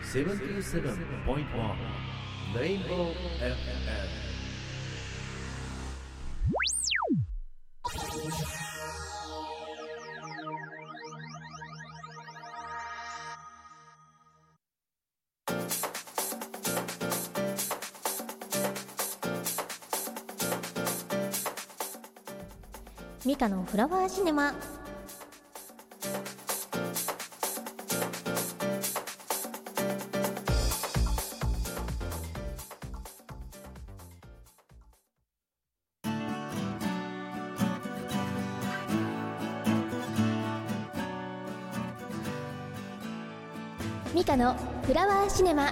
77.1 Rainbow FM。 ミカのフラワーシネマ。ミカのフラワーシネマ。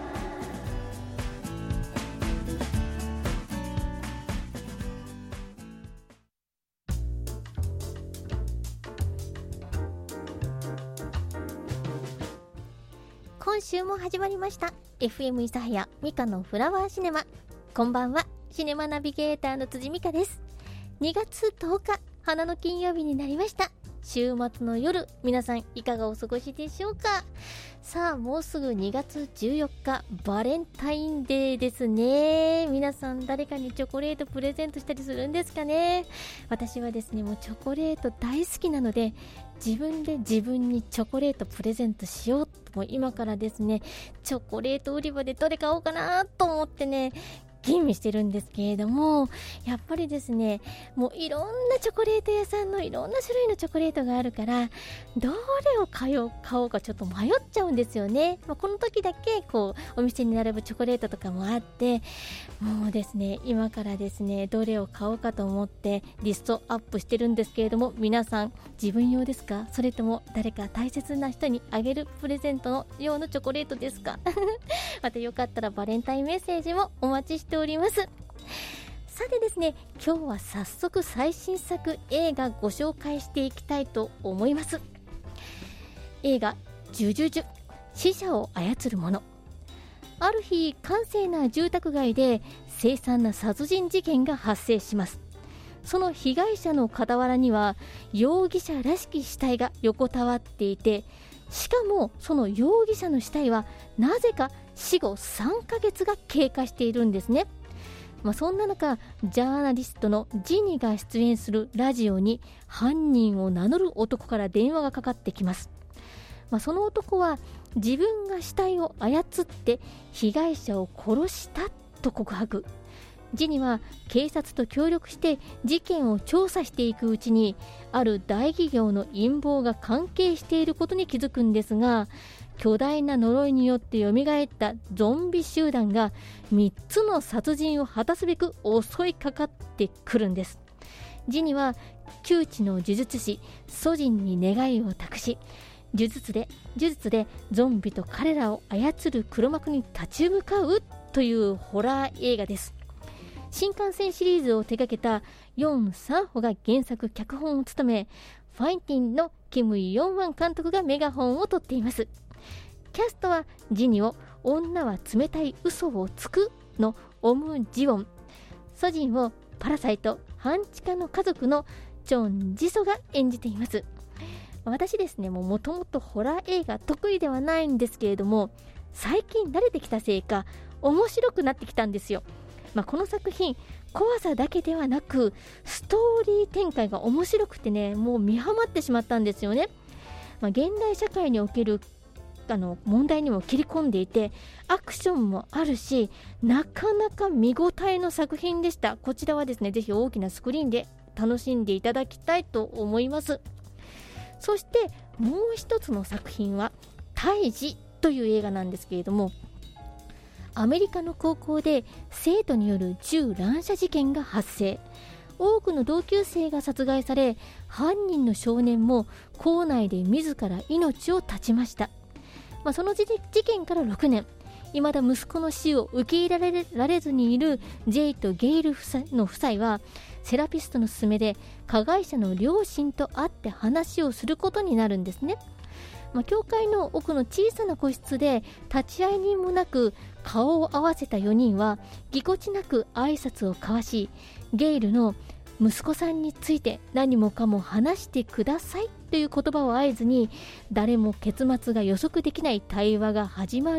今週も始まりました FM 諫早ミカのフラワーシネマ。こんばんは、シネマナビゲーターの辻美香です。2月10日花の金曜日になりました。週末の夜、皆さんいかがお過ごしでしょうか。さあ、もうすぐ2月14日バレンタインデーですね。皆さん誰かにチョコレートプレゼントしたりするんですかね。私はですね、もうチョコレート大好きなので、自分で自分にチョコレートプレゼントしようと、もう今からですね、チョコレート売り場でどれ買おうかなと思ってね、吟味してるんですけれども、やっぱりですね、もういろんなチョコレート屋さんのいろんな種類のチョコレートがあるから、どれを買おうかちょっと迷っちゃうんですよね。この時だけこうお店に並ぶチョコレートとかもあって、もうですね、今からですね、どれを買おうかと思ってリストアップしてるんですけれども、皆さん自分用ですか、それとも誰か大切な人にあげるプレゼントの用のチョコレートですかまたよかったらバレンタインメッセージもお待ちしております。さてですね、今日は早速最新作映画ご紹介していきたいと思います。映画ジュジュジュ、死者を操る者。ある日、閑静な住宅街で凄惨な殺人事件が発生します。その被害者の傍らには容疑者らしき死体が横たわっていて、しかもその容疑者の死体はなぜか死後3ヶ月が経過しているんですね。そんな中、ジャーナリストのジニが出演するラジオに犯人を名乗る男から電話がかかってきます。その男は自分が死体を操って被害者を殺したと告白。ジニは警察と協力して事件を調査していくうちに、ある大企業の陰謀が関係していることに気づくんですが、巨大な呪いによって蘇ったゾンビ集団が3つの殺人を果たすべく襲いかかってくるんです。ジニは窮地の呪術師ソジンに願いを託し、呪術でゾンビと彼らを操る黒幕に立ち向かうというホラー映画です。新幹線シリーズを手掛けたヨン・サンホが原作脚本を務め、ファインティンのキム・ヨンワン監督がメガホンを取っています。キャストはジニを女は冷たい嘘をつくのオム・ジウォン、ソジンをパラサイト半地下の家族のチョン・ジソが演じています。私ですね、もともとホラー映画得意ではないんですけれども、最近慣れてきたせいか面白くなってきたんですよ。この作品、怖さだけではなくストーリー展開が面白くてね、もう見はまってしまったんですよね。現代社会における問題にも切り込んでいて、アクションもあるし、なかなか見応えの作品でした。こちらはですね、ぜひ大きなスクリーンで楽しんでいただきたいと思います。そしてもう一つの作品は胎児という映画なんですけれども、アメリカの高校で生徒による銃乱射事件が発生。多くの同級生が殺害され、犯人の少年も校内で自ら命を絶ちました。その事件から6年、未だ息子の死を受け入れられずにいるジェイとゲイルの夫妻は、セラピストの勧めで加害者の両親と会って話をすることになるんですね。教会の奥の小さな個室で立ち会い人もなく顔を合わせた4人はぎこちなく挨拶を交わし、ゲイルの息子さんについて何もかも話してくださいという言葉を合図に、誰も結末が予測できない対話が始まる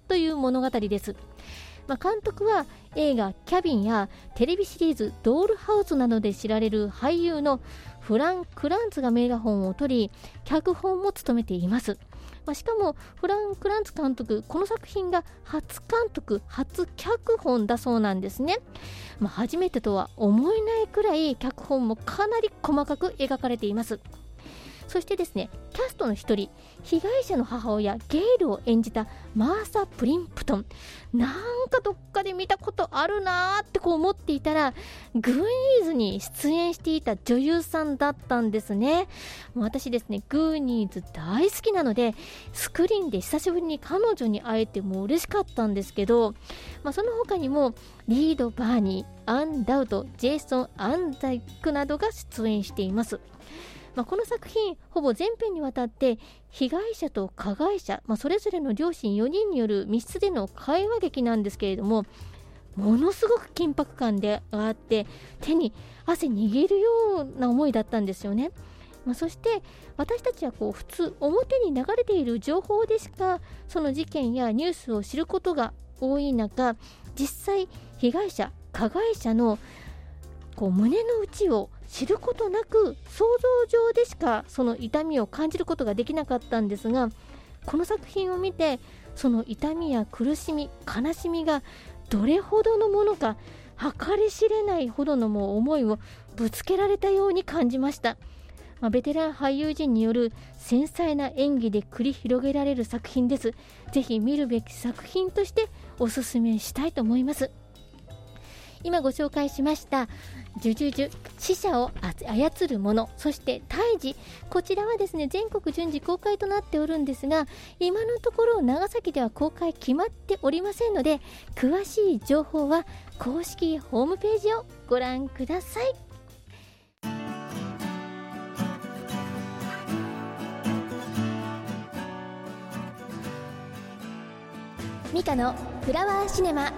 という物語です。監督は映画キャビンやテレビシリーズドールハウスなどで知られる俳優のフラン・クランツがメガホンを取り、脚本も務めています。しかもフラン・クランツ監督、この作品が初監督初脚本だそうなんですね。初めてとは思えないくらい脚本もかなり細かく描かれています。そしてですね、キャストの一人、被害者の母親ゲイルを演じたマーサ・プリンプトン、なんかどっかで見たことあるなーって思っていたら、グーニーズに出演していた女優さんだったんですね。私ですね、グーニーズ大好きなので、スクリーンで久しぶりに彼女に会えても嬉しかったんですけど、その他にもリード・バーニー、アン・ダウト、ジェイソン・アンダイクなどが出演しています。この作品ほぼ全編にわたって被害者と加害者、それぞれの両親4人による密室での会話劇なんですけれども、ものすごく緊迫感であって手に汗握るような思いだったんですよね。そして私たちは普通表に流れている情報でしかその事件やニュースを知ることが多い中、実際被害者加害者の胸の内を知ることなく想像上でしかその痛みを感じることができなかったんですが、この作品を見てその痛みや苦しみ悲しみがどれほどのものか計り知れないほどの思いをぶつけられたように感じました。ベテラン俳優陣による繊細な演技で繰り広げられる作品です。ぜひ見るべき作品としておすすめしたいと思います。今ご紹介しましたジュジュジュ、死者を操る者、そして胎児、こちらはですね全国順次公開となっておるんですが、今のところ長崎では公開決まっておりませんので、詳しい情報は公式ホームページをご覧ください。ミカのフラワーシネマ。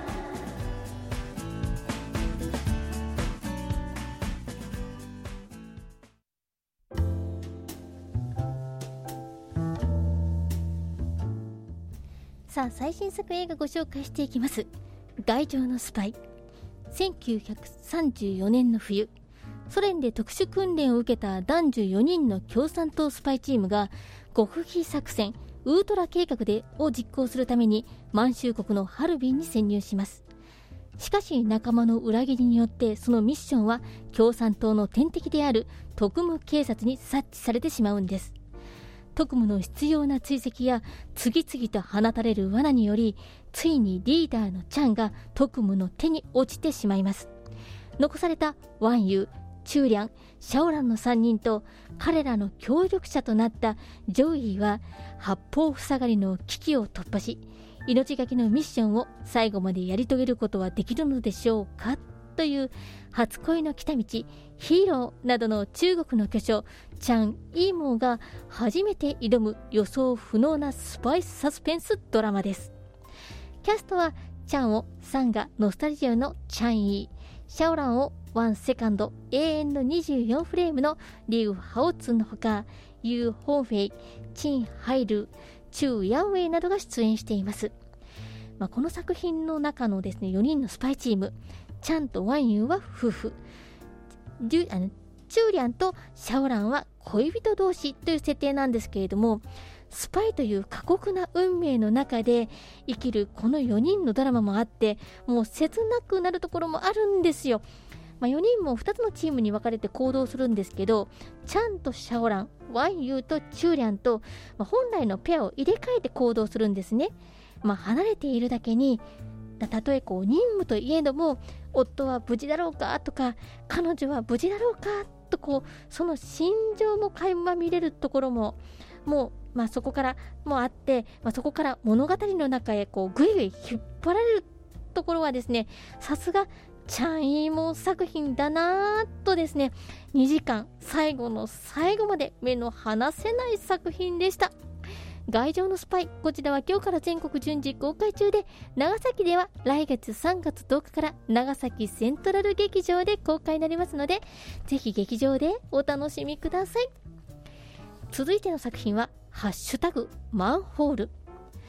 さあ、最新作映画ご紹介していきます。外情のスパイ。1934年の冬、ソ連で特殊訓練を受けた男女4人の共産党スパイチームが極秘作戦ウートラ計画を実行するために満州国のハルビンに潜入します。しかし仲間の裏切りによってそのミッションは共産党の天敵である特務警察に察知されてしまうんです。特務の執拗な追跡や次々と放たれる罠により、ついにリーダーのチャンが特務の手に落ちてしまいます。残されたワンユー、チューリャン、シャオランの3人と彼らの協力者となったジョイーは八方塞がりの危機を突破し、命がけのミッションを最後までやり遂げることはできるのでしょうかという初恋の来た道、ヒーローなどの中国の巨匠チャン・イーモーが初めて挑む予想不能なスパイスサスペンスドラマです。キャストはチャンをサンガノスタルジアのチャン・イー、シャオランをワンセカンド永遠の24フレームのリュウ・ハオツンのほか、ユー・ホンフェイ、チン・ハイル、チュウ・ヤンウェイなどが出演しています。この作品の中のですね4人のスパイチーム、チャンとワンユーは夫婦、チューリャンとシャオランは恋人同士という設定なんですけれども、スパイという過酷な運命の中で生きるこの4人のドラマもあって、もう切なくなるところもあるんですよ。4人も2つのチームに分かれて行動するんですけど、チャンとシャオラン、ワンユーとチューリャンと、本来のペアを入れ替えて行動するんですね。離れているだけに、たとえ任務といえども、夫は無事だろうかとか、彼女は無事だろうかとその心情も垣間見れるところももう、そこからもあって、そこから物語の中へぐいぐい引っ張られるところはですね、さすがチャン・イーモー作品だなとですね、2時間最後の最後まで目の離せない作品でした。外情のスパイ、こちらは今日から全国順次公開中で、長崎では来月3月10日から長崎セントラル劇場で公開になりますので、ぜひ劇場でお楽しみください。続いての作品はハッシュタグマンホール。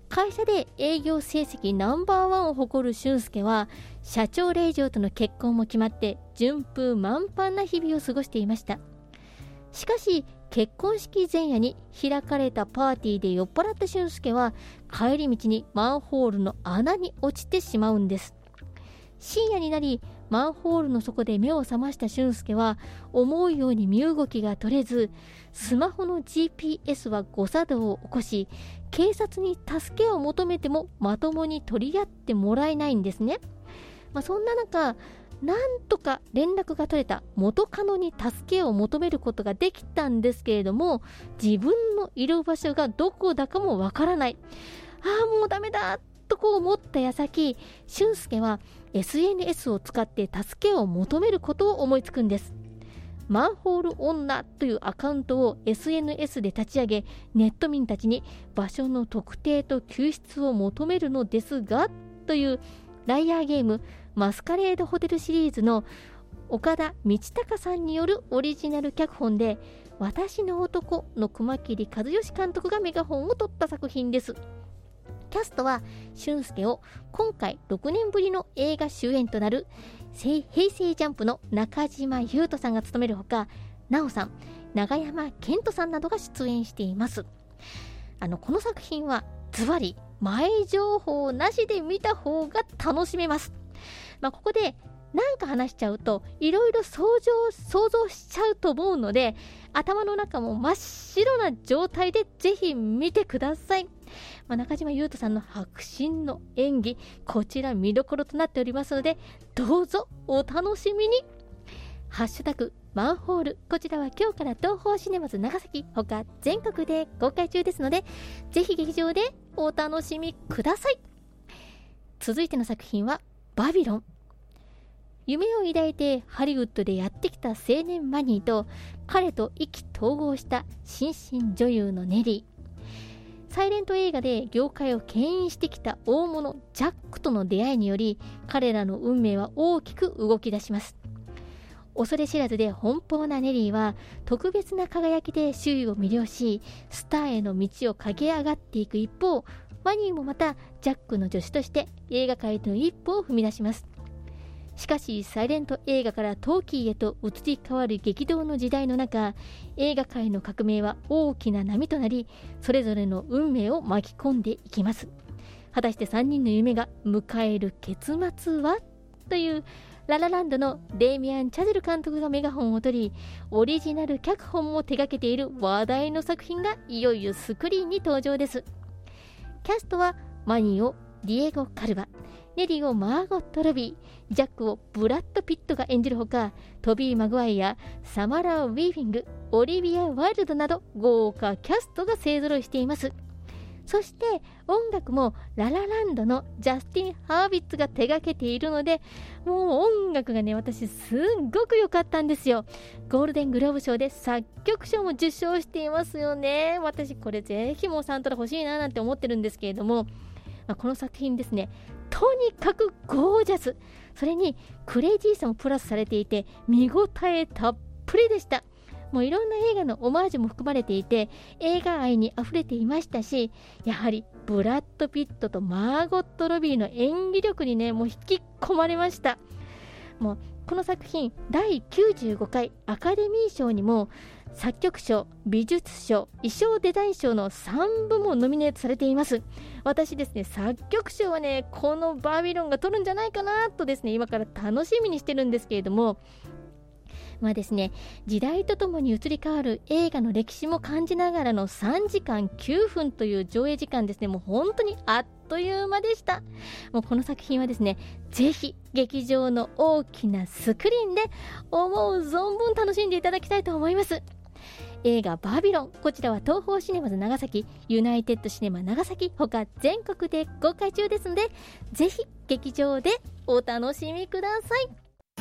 会社で営業成績ナンバーワンを誇る俊介は、社長令嬢との結婚も決まって順風満帆な日々を過ごしていました。しかし結婚式前夜に開かれたパーティーで酔っ払った俊介は、帰り道にマンホールの穴に落ちてしまうんです。深夜になり、マンホールの底で目を覚ました俊介は、思うように身動きが取れず、スマホの GPS は誤作動を起こし、警察に助けを求めてもまともに取り合ってもらえないんですね。そんな中、なんとか連絡が取れた元カノに助けを求めることができたんですけれども、自分のいる場所がどこだかもわからない。もうダメだと思った矢先、俊介は SNS を使って助けを求めることを思いつくんです。マンホール女というアカウントを SNS で立ち上げ、ネット民たちに場所の特定と救出を求めるのですが、というライアーゲームマスカレードホテルシリーズの岡田道隆さんによるオリジナル脚本で、私の男の熊切和義監督がメガホンを取った作品です。キャストは俊介を今回6年ぶりの映画主演となる平成ジャンプの中島裕翔さんが務めるほか、奈緒さん、永山絢斗さんなどが出演しています。この作品はズバリ前情報なしで見た方が楽しめます。ここでなんか話しちゃうといろいろ想像しちゃうと思うので、頭の中も真っ白な状態でぜひ見てください。中島裕翔さんの迫真の演技、こちら見どころとなっておりますので、どうぞお楽しみに。ハッシュタグマンホール、こちらは今日から東宝シネマズ長崎他全国で公開中ですので、ぜひ劇場でお楽しみください。続いての作品はバビロン。夢を抱いてハリウッドでやってきた青年マニーと、彼と意気投合した新進女優のネリー。サイレント映画で業界を牽引してきた大物ジャックとの出会いにより、彼らの運命は大きく動き出します。恐れ知らずで奔放なネリーは特別な輝きで周囲を魅了し、スターへの道を駆け上がっていく一方、マニーもまたジャックの助手として映画界の一歩を踏み出します。しかしサイレント映画からトーキーへと移り変わる激動の時代の中、映画界の革命は大きな波となり、それぞれの運命を巻き込んでいきます。果たして3人の夢が迎える結末は、というララランドのデイミアン・チャゼル監督がメガホンを取り、オリジナル脚本も手掛けている話題の作品がいよいよスクリーンに登場です。キャストはマニーをディエゴ・カルバ、ネリーをマーゴット・ロビー、ジャックをブラッド・ピットが演じるほか、トビー・マグワイア、サマラ・ウィーフィング、オリビア・ワイルドなど豪華キャストが勢ぞろいしています。そして音楽もララランドのジャスティン・ハービッツが手掛けているので、もう音楽がね、私すっごく良かったんですよ。ゴールデングローブ賞で作曲賞も受賞していますよね。私これぜひもうサントラ欲しいななんて思ってるんですけれども、この作品ですね、とにかくゴージャス、それにクレイジーさもプラスされていて見応えたっぷりでした。もういろんな映画のオマージュも含まれていて、映画愛にあふれていましたし、やはりブラッド・ピットとマーゴット・ロビーの演技力にね、もう引き込まれました。もうこの作品第95回アカデミー賞にも作曲賞、美術賞、衣装デザイン賞の3部門ノミネートされています。私ですね、作曲賞はね、このバビロンが取るんじゃないかなとですね、今から楽しみにしてるんですけれども、ですね、時代とともに移り変わる映画の歴史も感じながらの3時間9分という上映時間ですね、もう本当にあっという間でした。もうこの作品はですね、ぜひ劇場の大きなスクリーンで思う存分楽しんでいただきたいと思います。映画バビロン、こちらは東宝シネマズ長崎、ユナイテッドシネマ長崎他全国で公開中ですので、ぜひ劇場でお楽しみください。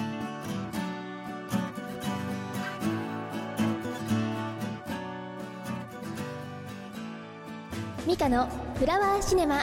ミカのフラワーシネマ。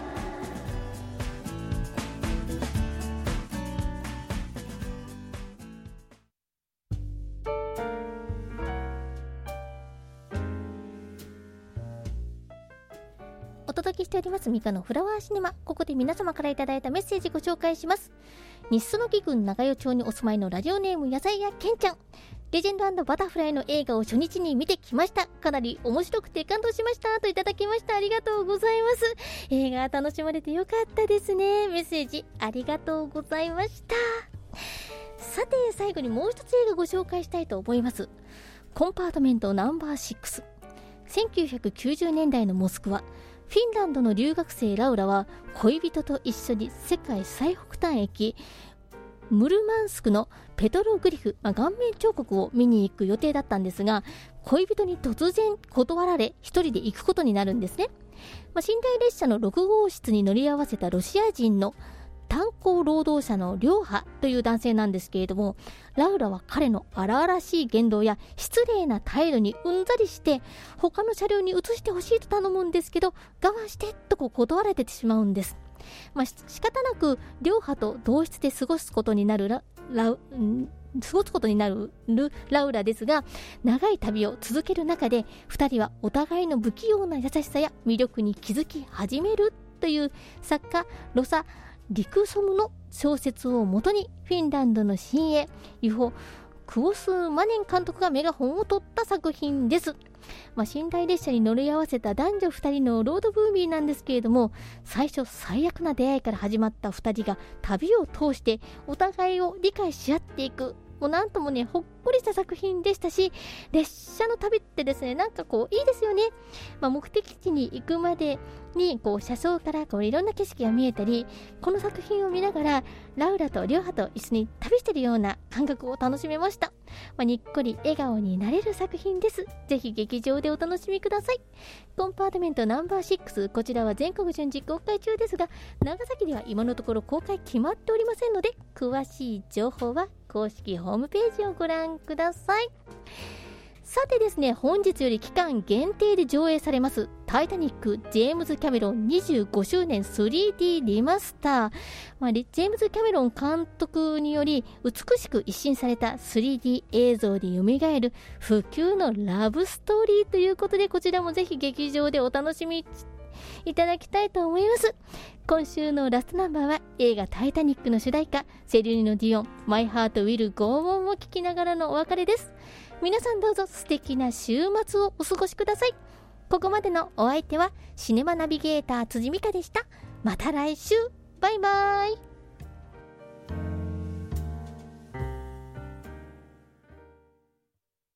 お届けしておりますミカのフラワーシネマ。ここで皆様からいただいたメッセージご紹介します。日裾木郡長与町にお住まいのラジオネーム野菜屋けんちゃん。レジェンド&バタフライの映画を初日に見てきました。かなり面白くて感動しましたといただきました。ありがとうございます。映画楽しまれてよかったですね。メッセージありがとうございました。さて最後にもう一つ映画ご紹介したいと思います。コンパートメントナンバー6。1990年代のモスクワ、フィンランドの留学生ラウラは恋人と一緒に世界最北端駅ムルマンスクのペトログリフ、顔面彫刻を見に行く予定だったんですが、恋人に突然断られ一人で行くことになるんですね。寝台列車の6号室に乗り合わせたロシア人の炭鉱労働者のリョーハという男性なんですけれども、ラウラは彼の荒々しい言動や失礼な態度にうんざりして他の車両に移してほしいと頼むんですけど、我慢してと断られてしまうんです。仕方なくリョーハと同室で過ごすことになるラウラですが、長い旅を続ける中で2人はお互いの不器用な優しさや魅力に気づき始めるという作家ロサ・リクソムの小説をもとに、フィンランドの新鋭ユホ・クオスマネン監督がメガホンを取った作品です。寝台列車に乗り合わせた男女2人のロードムービーなんですけれども、最初最悪な出会いから始まった2人が旅を通してお互いを理解し合っていく、なんともねほっこりした作品でしたし、列車の旅ってですね、いいですよね。目的地に行くまでに車窓からいろんな景色が見えたり、この作品を見ながらラウラとリョーハと一緒に旅しているような感覚を楽しめました。にっこり笑顔になれる作品です。ぜひ劇場でお楽しみください。コンパートメントナンバー6、こちらは全国順次公開中ですが、長崎では今のところ公開決まっておりませんので、詳しい情報は公式ホームページをご覧ください。さてですね、本日より期間限定で上映されますタイタニックジェームズ・キャメロン25周年 3D リマスター、ジェームズ・キャメロン監督により美しく一新された 3D 映像で蘇る不朽のラブストーリーということで、こちらもぜひ劇場でお楽しみいただきたいと思います。今週のラストナンバーは映画タイタニックの主題歌、セリーヌのディオン、マイハートウィルゴーオンを聴きながらのお別れです。皆さんどうぞ素敵な週末をお過ごしください。ここまでのお相手はシネマナビゲーター辻美香でした。また来週、バイバイ。